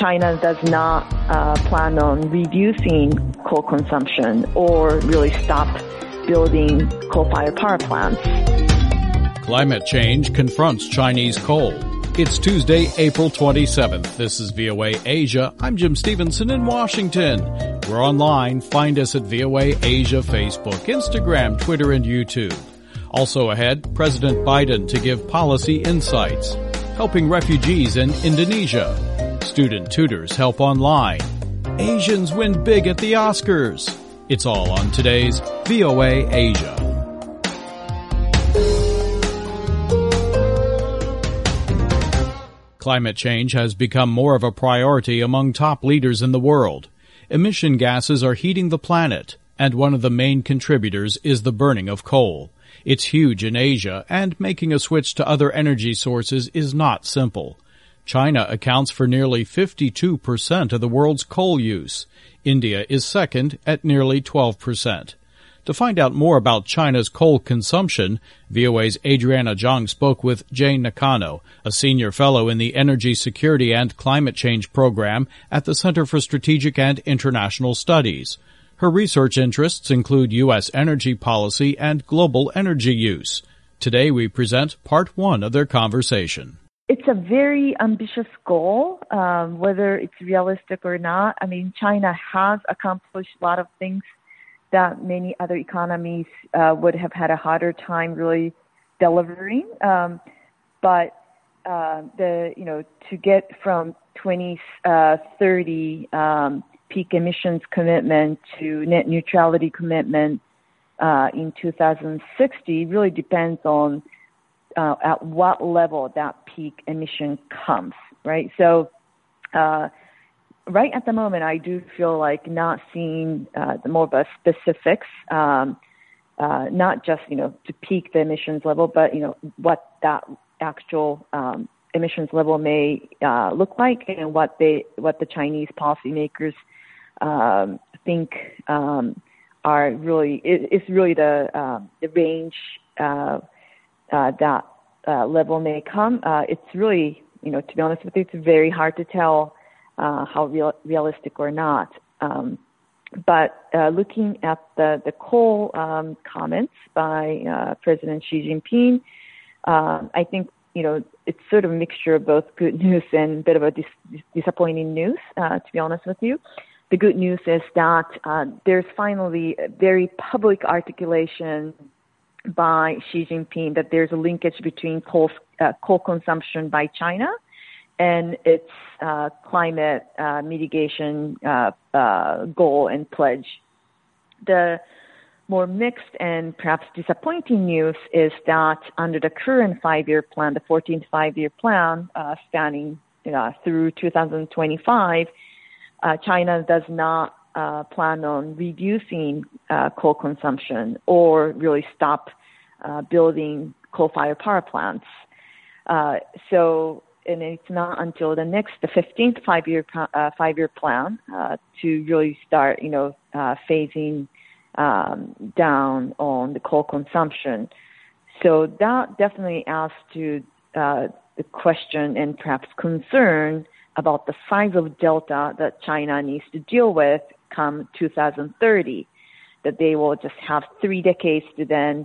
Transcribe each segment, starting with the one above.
China does not plan on reducing coal consumption or really stop building coal-fired power plants. Climate change confronts Chinese coal. It's Tuesday, April 27th. This is VOA Asia. I'm Jim Stevenson in Washington. We're online. Find us at VOA Asia Facebook, Instagram, Twitter, and YouTube. Also ahead, President Biden to give policy insights. Helping refugees in Indonesia. Student tutors help online. Asians win big at the Oscars. It's all on today's VOA Asia. Climate change has become more of a priority among top leaders in the world. Emission gases are heating the planet, and one of the main contributors is the burning of coal. It's huge in Asia, and making a switch to other energy sources is not simple. China accounts for nearly 52% of the world's coal use. India is second at nearly 12%. To find out more about China's coal consumption, VOA's Adriana Zhang spoke with Jane Nakano, a senior fellow in the Energy Security and Climate Change Program at the Center for Strategic and International Studies. Her research interests include U.S. energy policy and global energy use. Today we present part one of their conversation. It's a very ambitious goal, whether it's realistic or not. I mean, China has accomplished a lot of things that many other economies would have had a harder time really delivering. But to get from 2030 peak emissions commitment to net neutrality commitment in 2060 really depends on at what level that peak emission comes, right? So right at the moment, I do feel like not seeing the more of a specifics, not just, to peak the emissions level, but, what that actual emissions level may look like and what the Chinese policymakers think are really, is really the range that level may come. It's really, to be honest with you, it's very hard to tell how realistic or not. But looking at the coal comments by President Xi Jinping, I think, it's sort of a mixture of both good news and a bit of a disappointing news, to be honest with you. The good news is that there's finally a very public articulation by Xi Jinping that there's a linkage between coal consumption by China and its climate mitigation goal and pledge. The more mixed and perhaps disappointing news is that under the current 5-year plan, the 14th 5-year plan spanning through 2025, China does not plan on reducing coal consumption or really stop building coal-fired power plants. And it's not until the 15th 5-year plan to really start, phasing down on the coal consumption. So that definitely adds to the question and perhaps concern about the size of delta that China needs to deal with come 2030, that they will just have 3 decades to then,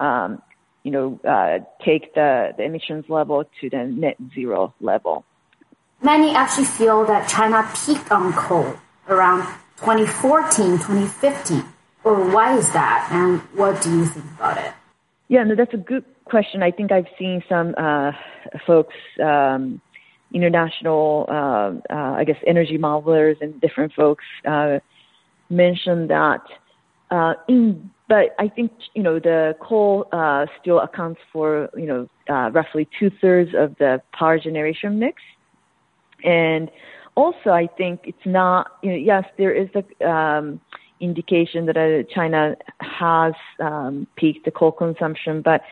take the emissions level to the net zero level. Many actually feel that China peaked on coal around 2014, 2015. Or why is that? And what do you think about it? Yeah, no, that's a good question. I think I've seen some folks, international, energy modelers and different folks mention that. But I think, the coal still accounts for, roughly 2/3 of the power generation mix. And also, I think it's not, yes, there is a indication that China has peaked the coal consumption, but,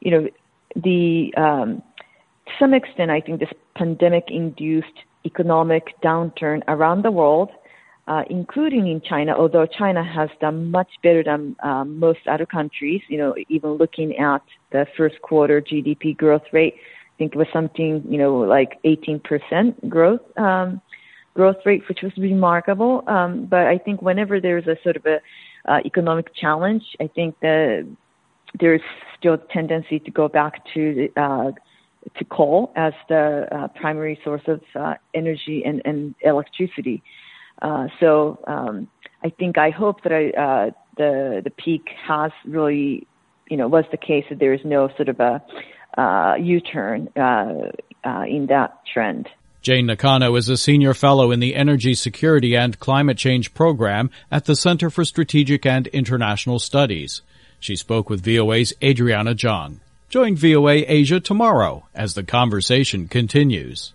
to some extent, I think this pandemic-induced economic downturn around the world, including in China, although China has done much better than most other countries, even looking at the first quarter GDP growth rate, I think it was something, like 18% growth growth rate, which was remarkable. But I think whenever there's a sort of a economic challenge, I think that there's still a tendency to go back to coal as the primary source of energy and electricity. So I hope that the peak has really, was the case, that there is no sort of a U-turn in that trend. Jane Nakano is a senior fellow in the Energy Security and Climate Change Program at the Center for Strategic and International Studies. She spoke with VOA's Adriana Zhang. Join VOA Asia tomorrow as the conversation continues.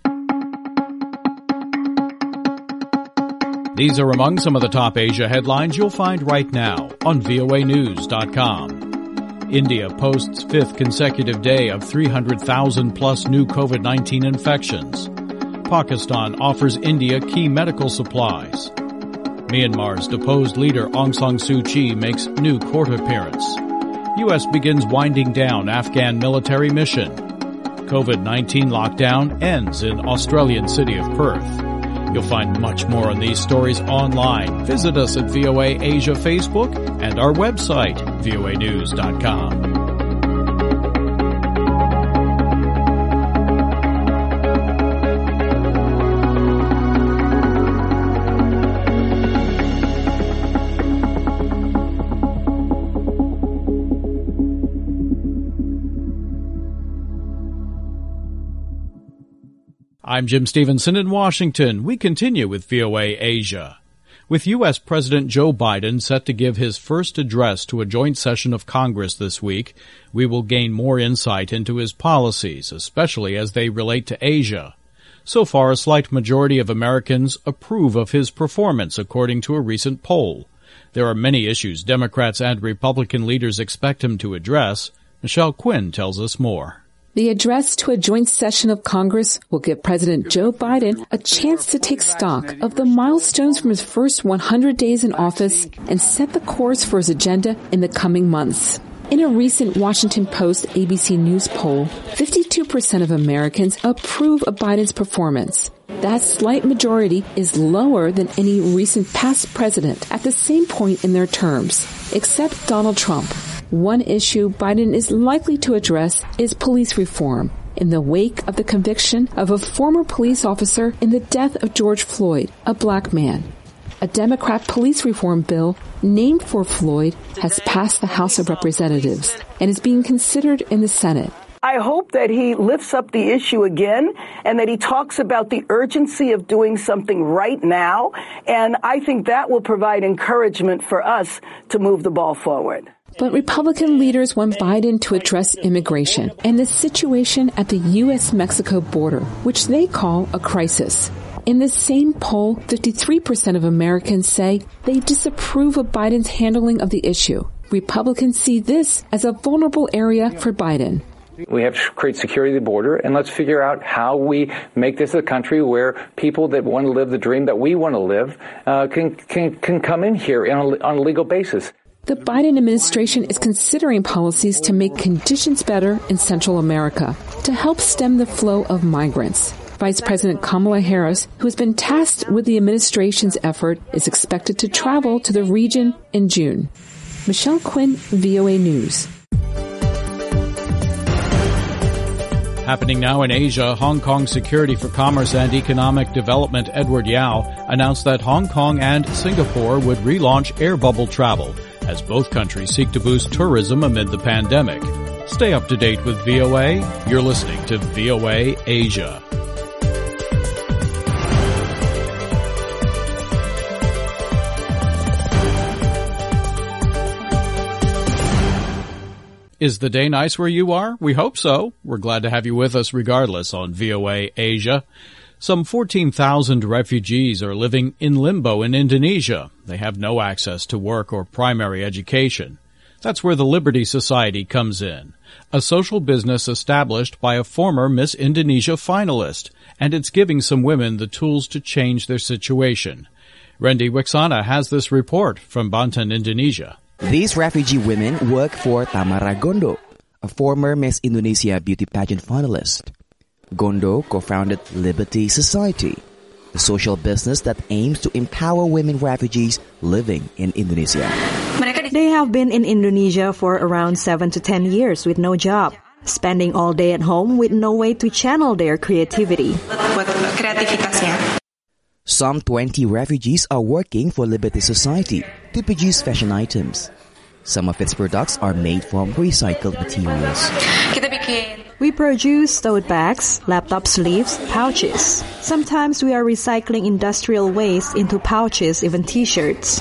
These are among some of the top Asia headlines you'll find right now on voanews.com. India posts fifth consecutive day of 300,000 plus new COVID-19 infections. Pakistan offers India key medical supplies. Myanmar's deposed leader Aung San Suu Kyi makes new court appearance. U.S. begins winding down Afghan military mission. COVID-19 lockdown ends in Australian city of Perth. You'll find much more on these stories online. Visit us at VOA Asia Facebook and our website, voanews.com. I'm Jim Stevenson in Washington. We continue with VOA Asia. With U.S. President Joe Biden set to give his first address to a joint session of Congress this week, we will gain more insight into his policies, especially as they relate to Asia. So far, a slight majority of Americans approve of his performance, according to a recent poll. There are many issues Democrats and Republican leaders expect him to address. Michelle Quinn tells us more. The address to a joint session of Congress will give President Joe Biden a chance to take stock of the milestones from his first 100 days in office and set the course for his agenda in the coming months. In a recent Washington Post ABC News poll, 52% of Americans approve of Biden's performance. That slight majority is lower than any recent past president at the same point in their terms, except Donald Trump. One issue Biden is likely to address is police reform in the wake of the conviction of a former police officer in the death of George Floyd, a black man. A Democrat police reform bill named for Floyd has passed the House of Representatives and is being considered in the Senate. I hope that he lifts up the issue again and that he talks about the urgency of doing something right now. And I think that will provide encouragement for us to move the ball forward. But Republican leaders want Biden to address immigration and the situation at the U.S.-Mexico border, which they call a crisis. In the same poll, 53% of Americans say they disapprove of Biden's handling of the issue. Republicans see this as a vulnerable area for Biden. We have to create security of the border, and let's figure out how we make this a country where people that want to live the dream that we want to live can come in here on a legal basis. The Biden administration is considering policies to make conditions better in Central America to help stem the flow of migrants. Vice President Kamala Harris, who has been tasked with the administration's effort, is expected to travel to the region in June. Michelle Quinn, VOA News. Happening now in Asia, Hong Kong Security for Commerce and Economic Development Edward Yao announced that Hong Kong and Singapore would relaunch air bubble travel as both countries seek to boost tourism amid the pandemic. Stay up to date with VOA. You're listening to VOA Asia. Is the day nice where you are? We hope so. We're glad to have you with us regardless on VOA Asia. Some 14,000 refugees are living in limbo in Indonesia. They have no access to work or primary education. That's where the Liberty Society comes in, a social business established by a former Miss Indonesia finalist, and it's giving some women the tools to change their situation. Randy Wiksana has this report from Banten, Indonesia. These refugee women work for Tamara Gondo, a former Miss Indonesia beauty pageant finalist. Gondo co-founded Liberty Society, a social business that aims to empower women refugees living in Indonesia. They have been in Indonesia for around 7 to 10 years with no job, spending all day at home with no way to channel their creativity. Some 20 refugees are working for Liberty Society to produce fashion items. Some of its products are made from recycled materials. We produce tote bags, laptop sleeves, pouches. Sometimes we are recycling industrial waste into pouches, even t-shirts.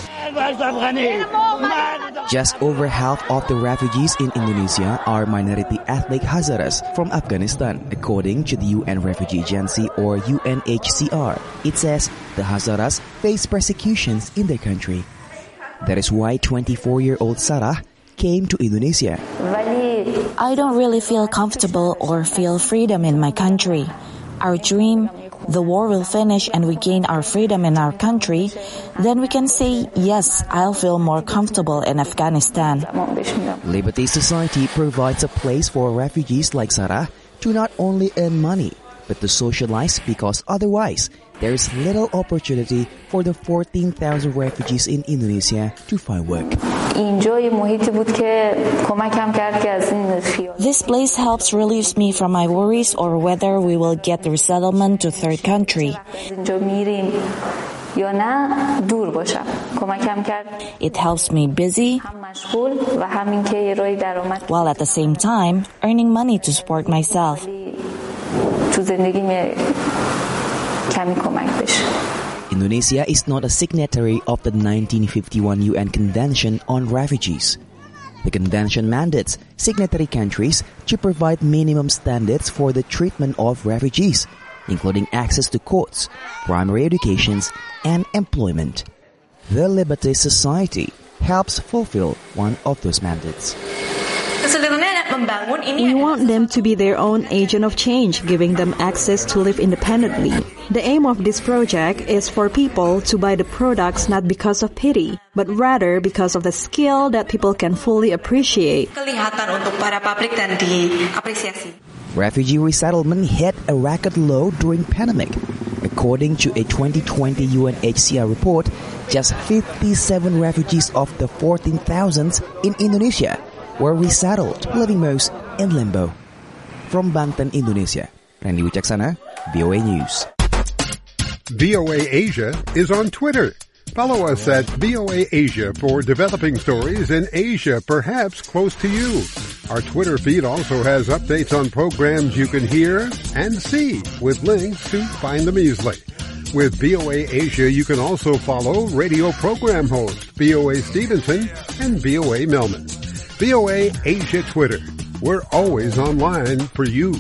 Just over half of the refugees in Indonesia are minority ethnic Hazaras from Afghanistan, according to the UN Refugee Agency or UNHCR. It says the Hazaras face persecutions in their country. That is why 24-year-old Sarah came to Indonesia. I don't really feel comfortable or feel freedom in my country. Our dream, the war will finish and we gain our freedom in our country, then we can say, yes, I'll feel more comfortable in Afghanistan. Liberty Society provides a place for refugees like Sarah to not only earn money, but to socialize, because otherwise there is little opportunity for the 14,000 refugees in Indonesia to find work. This place helps relieve me from my worries or whether we will get the resettlement to third country. It helps me busy, while at the same time earning money to support myself. Indonesia is not a signatory of the 1951 UN Convention on Refugees. The convention mandates signatory countries to provide minimum standards for the treatment of refugees, including access to courts, primary education, and employment. The Liberty Society helps fulfill one of those mandates. We want them to be their own agent of change, giving them access to live independently. The aim of this project is for people to buy the products not because of pity, but rather because of the skill that people can fully appreciate. Refugee resettlement hit a record low during pandemic. According to a 2020 UNHCR report, just 57 refugees of the 14,000 in Indonesia were resettled, living most in limbo. From Banten, Indonesia, Randy Wicaksana, VOA News. VOA Asia is on Twitter. Follow us at VOA Asia for developing stories in Asia, perhaps close to you. Our Twitter feed also has updates on programs you can hear and see, with links to find them easily. With VOA Asia, you can also follow radio program host VOA Stevenson and VOA Millman. VOA Asia Twitter. We're always online for you.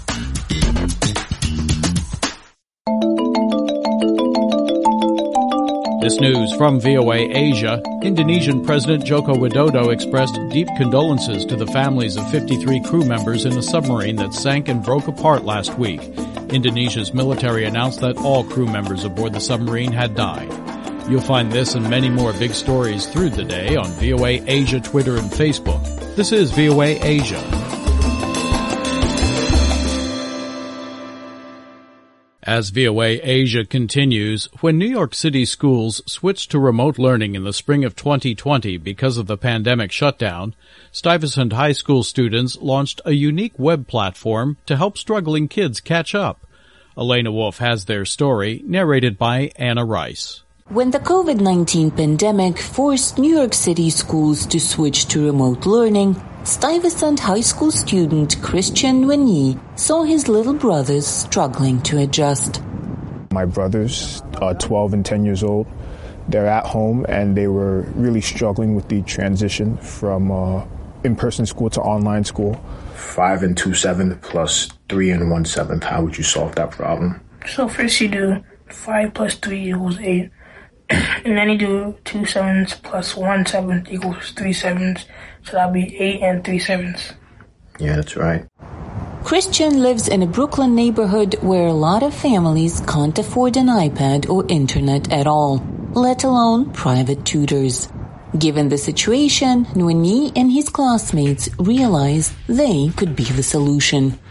This news from VOA Asia. Indonesian President Joko Widodo expressed deep condolences to the families of 53 crew members in a submarine that sank and broke apart last week. Indonesia's military announced that all crew members aboard the submarine had died. You'll find this and many more big stories through the day on VOA Asia Twitter and Facebook. This is VOA Asia. As VOA Asia continues, when New York City schools switched to remote learning in the spring of 2020 because of the pandemic shutdown, Stuyvesant High School students launched a unique web platform to help struggling kids catch up. Elena Wolf has their story, narrated by Anna Rice. When the COVID-19 pandemic forced New York City schools to switch to remote learning, Stuyvesant High School student Christian Nguyen saw his little brothers struggling to adjust. My brothers are 12 and 10 years old. They're at home and they were really struggling with the transition from in-person school to online school. 5 and 2/7 plus 3 and 1/7. How would you solve that problem? So first you do 5 plus 3 equals 8. And then you do 2 sevens plus 1 7 equals 3 sevens. So that'll be 8 and 3 sevens. Yeah, that's right. Christian lives in a Brooklyn neighborhood where a lot of families can't afford an iPad or internet at all, let alone private tutors. Given the situation, Nguyen and his classmates realized they could be the solution.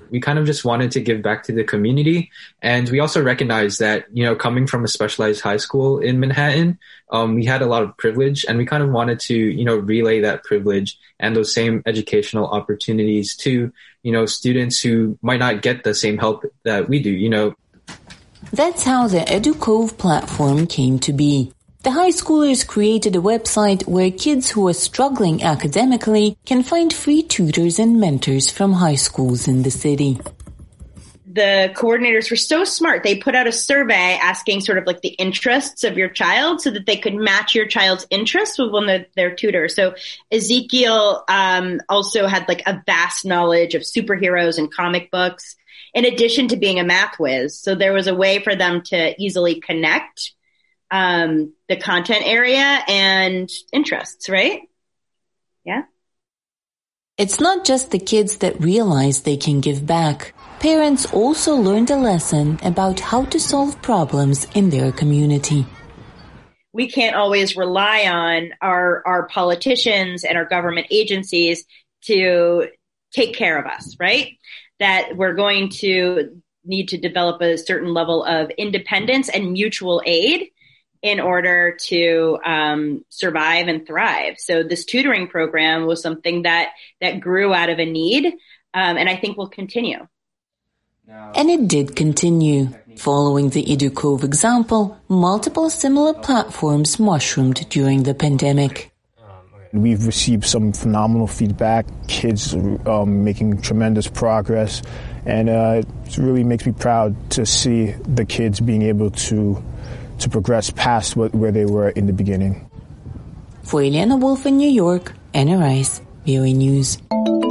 We kind of just wanted to give back to the community. And we also recognized that, coming from a specialized high school in Manhattan, we had a lot of privilege, and we kind of wanted to, relay that privilege and those same educational opportunities to, students who might not get the same help that we do, That's how the EduCove platform came to be. The high schoolers created a website where kids who are struggling academically can find free tutors and mentors from high schools in the city. The coordinators were so smart. They put out a survey asking sort of like the interests of your child so that they could match your child's interests with one of their tutors. So Ezekiel also had like a vast knowledge of superheroes and comic books, in addition to being a math whiz. So there was a way for them to easily connect the content area and interests, right? Yeah. It's not just the kids that realize they can give back. Parents also learned a lesson about how to solve problems in their community. We can't always rely on our politicians and our government agencies to take care of us, right? That we're going to need to develop a certain level of independence and mutual aid in order to survive and thrive. So this tutoring program was something that grew out of a need, and I think will continue. And it did continue. Following the EduCove example, multiple similar platforms mushroomed during the pandemic. We've received some phenomenal feedback, kids making tremendous progress, and it really makes me proud to see the kids being able to progress past where they were in the beginning. For Eliana Wolf in New York, Anna Rice, VOA News.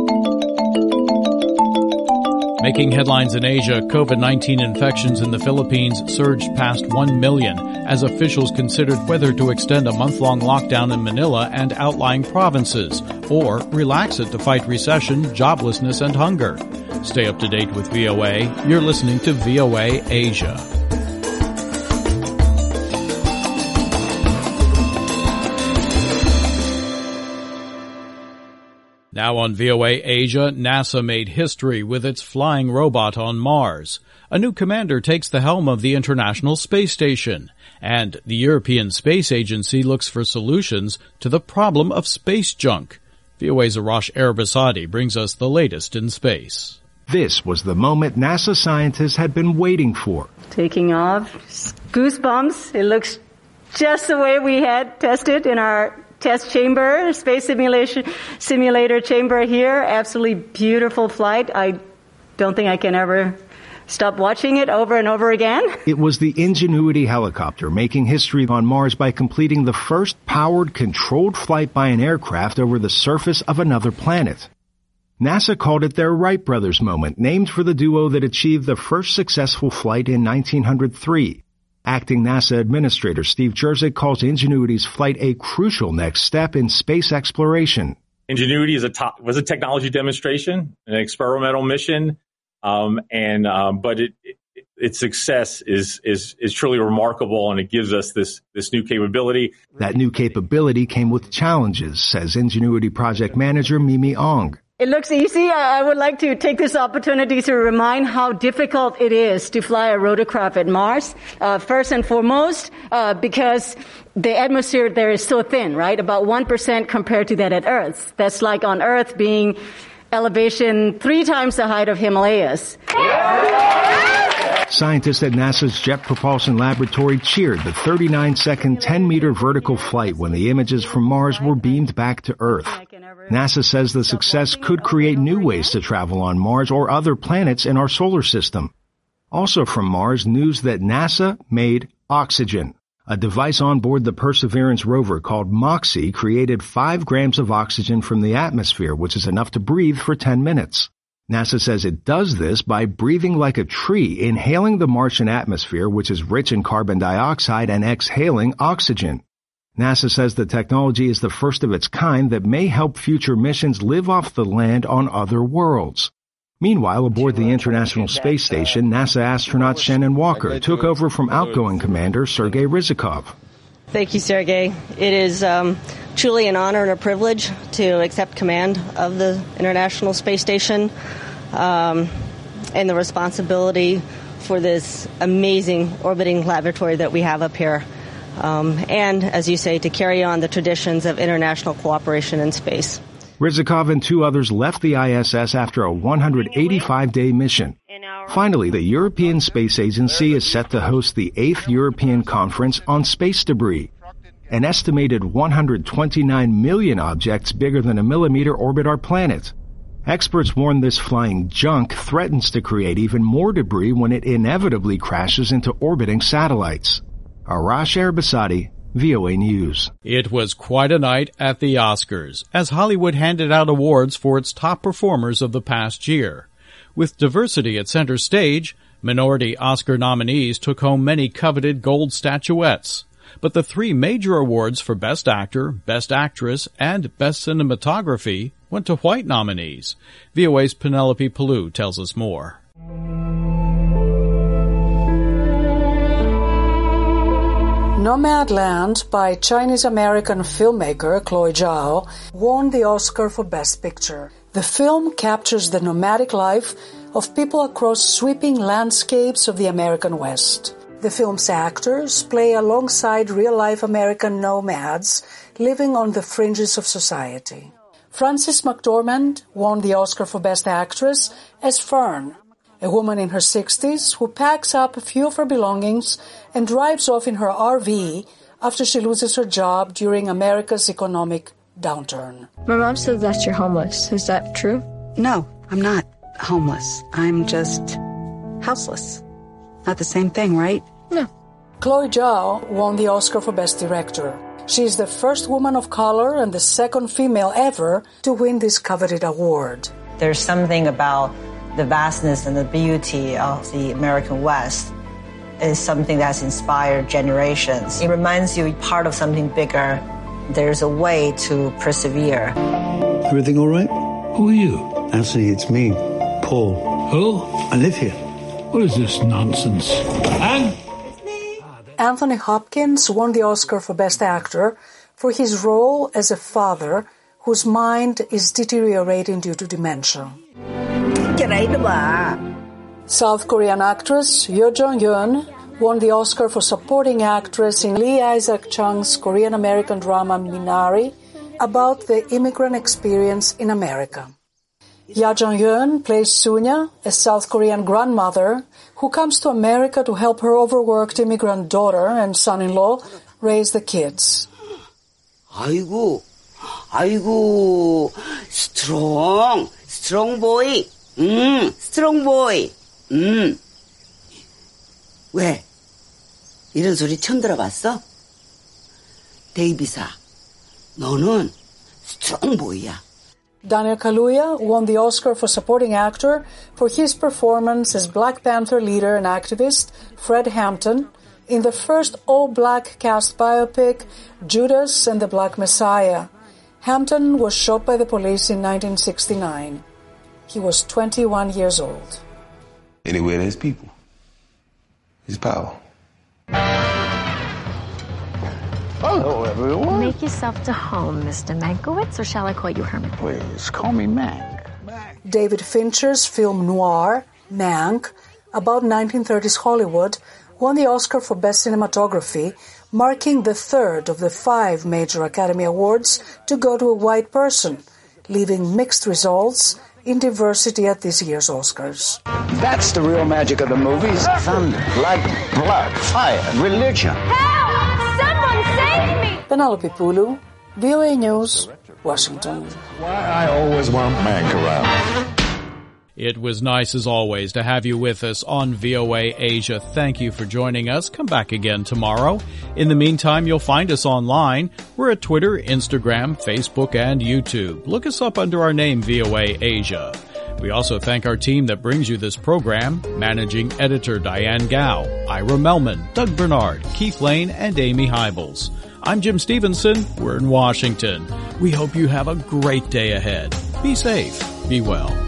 Making headlines in Asia, COVID-19 infections in the Philippines surged past 1 million as officials considered whether to extend a month-long lockdown in Manila and outlying provinces, or relax it to fight recession, joblessness, and hunger. Stay up to date with VOA. You're listening to VOA Asia. Now on VOA Asia, NASA made history with its flying robot on Mars. A new commander takes the helm of the International Space Station. And the European Space Agency looks for solutions to the problem of space junk. VOA's Arash Arabasadi brings us the latest in space. This was the moment NASA scientists had been waiting for. Taking off, goosebumps. It looks just the way we had tested in our test chamber, space simulator chamber here. Absolutely beautiful flight. I don't think I can ever stop watching it over and over again. It was the Ingenuity helicopter making history on Mars by completing the first powered, controlled flight by an aircraft over the surface of another planet. NASA called it their Wright brothers moment, named for the duo that achieved the first successful flight in 1903. Acting NASA Administrator Steve Jerzik calls Ingenuity's flight a crucial next step in space exploration. Ingenuity was a technology demonstration, an experimental mission, but its success is truly remarkable, and it gives us this new capability. That new capability came with challenges, says Ingenuity project manager Mimi Ong. It looks easy. I would like to take this opportunity to remind how difficult it is to fly a rotorcraft at Mars. First and foremost, because the atmosphere there is so thin, right? About 1% compared to that at Earth. That's like on Earth being elevation 3 times the height of Himalayas. Scientists at NASA's Jet Propulsion Laboratory cheered the 39-second, 10-meter vertical flight when the images from Mars were beamed back to Earth. NASA says the success could create new ways to travel on Mars or other planets in our solar system. Also from Mars, news that NASA made oxygen. A device on board the Perseverance rover called MOXIE created 5 grams of oxygen from the atmosphere, which is enough to breathe for 10 minutes. NASA says it does this by breathing like a tree, inhaling the Martian atmosphere, which is rich in carbon dioxide, and exhaling oxygen. NASA says the technology is the first of its kind that may help future missions live off the land on other worlds. Meanwhile, aboard the International Space Station, NASA astronaut Shannon Walker took over from outgoing commander Sergei Ryzhikov. Thank you, Sergei. It is truly an honor and a privilege to accept command of the International Space Station. and the responsibility for this amazing orbiting laboratory that we have up here. And, as you say, to carry on the traditions of international cooperation in space. Rizikov and 2 others left the ISS after a 185-day mission. Finally, the European Space Agency is set to host the 8th European Conference on Space Debris. An estimated 129 million objects bigger than a millimeter orbit our planet. Experts warn this flying junk threatens to create even more debris when it inevitably crashes into orbiting satellites. Arash Erbasadi, VOA News. It was quite a night at the Oscars, as Hollywood handed out awards for its top performers of the past year. With diversity at center stage, minority Oscar nominees took home many coveted gold statuettes. But the 3 major awards for Best Actor, Best Actress, and Best Cinematography went to white nominees. VOA's Penelope Pallou tells us more. Nomadland by Chinese-American filmmaker Chloe Zhao won the Oscar for Best Picture. The film captures the nomadic life of people across sweeping landscapes of the American West. The film's actors play alongside real-life American nomads living on the fringes of society. Frances McDormand won the Oscar for Best Actress as Fern, a woman in her 60s who packs up a few of her belongings and drives off in her RV after she loses her job during America's economic downturn. My mom says that you're homeless. Is that true? No, I'm not homeless. I'm just houseless. Not the same thing, right? No. Chloe Zhao won the Oscar for Best Director. She is the first woman of color and the second female ever to win this coveted award. There's something about the vastness and the beauty of the American West is something that's inspired generations. It reminds you part of something bigger. There's a way to persevere. Everything all right? Who are you? Anthony, it's me, Paul. Who? I live here. What is this nonsense? Anthony Hopkins won the Oscar for Best Actor for his role as a father whose mind is deteriorating due to dementia. South Korean actress Yoo Jong-yeon won the Oscar for supporting actress in Lee Isaac Chung's Korean-American drama Minari about the immigrant experience in America. Ya Jong-yeon plays Sunya, a South Korean grandmother who comes to America to help her overworked immigrant daughter and son-in-law raise the kids. 아이고, strong boy. strong boy. 왜? 이런 소리 처음 들어봤어? 데이비사, 너는 strong boy야. Daniel Kaluuya won the Oscar for supporting actor for his performance as Black Panther leader and activist Fred Hampton in the first all-black cast biopic Judas and the Black Messiah. Hampton was shot by the police in 1969. He was 21 years old. Anywhere there's people, there's power. Hello, everyone. Make yourself to home, Mr. Mankiewicz, or shall I call you Herman? Please, call me Mank. David Fincher's film noir, Mank, about 1930s Hollywood, won the Oscar for Best Cinematography, marking the third of the 5 major Academy Awards to go to a white person, leaving mixed results in diversity at this year's Oscars. That's the real magic of the movies. Thunder, lightning, blood, fire, religion. Help! Someone save me! Penelope Pulu, VOA News, Washington. Why I always want Mank around. It was nice as always to have you with us on VOA Asia. Thank you for joining us. Come back again tomorrow. In the meantime, you'll find us online. We're at Twitter, Instagram, Facebook, and YouTube. Look us up under our name, VOA Asia. We also thank our team that brings you this program, Managing Editor Diane Gao, Ira Melman, Doug Bernard, Keith Lane, and Amy Hybels. I'm Jim Stevenson. We're in Washington. We hope you have a great day ahead. Be safe. Be well.